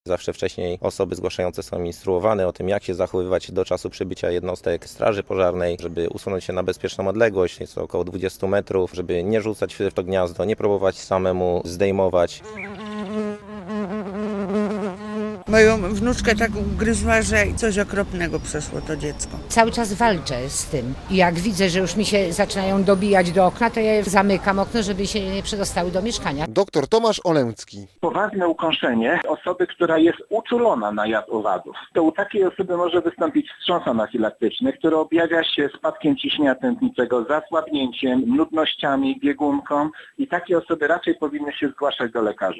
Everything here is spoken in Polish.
Zawsze wcześniej osoby zgłaszające są instruowane o tym, jak się zachowywać do czasu przybycia jednostek straży pożarnej, żeby usunąć się na bezpieczną odległość, jest to około 20 metrów, żeby nie rzucać w to gniazdo, nie próbować samemu zdejmować. Moją wnuczkę tak ugryzła, że coś okropnego przeszło to dziecko. Cały czas walczę z tym. I jak widzę, że już mi się zaczynają dobijać do okna, to ja zamykam okno, żeby się nie przedostały do mieszkania. Dr Tomasz Olęcki. Poważne ukąszenie osoby, która jest uczulona na jad owadów. To u takiej osoby może wystąpić wstrząs anafilaktyczny, który objawia się spadkiem ciśnienia tętniczego, zasłabnięciem, nudnościami, biegunką i takie osoby raczej powinny się zgłaszać do lekarza.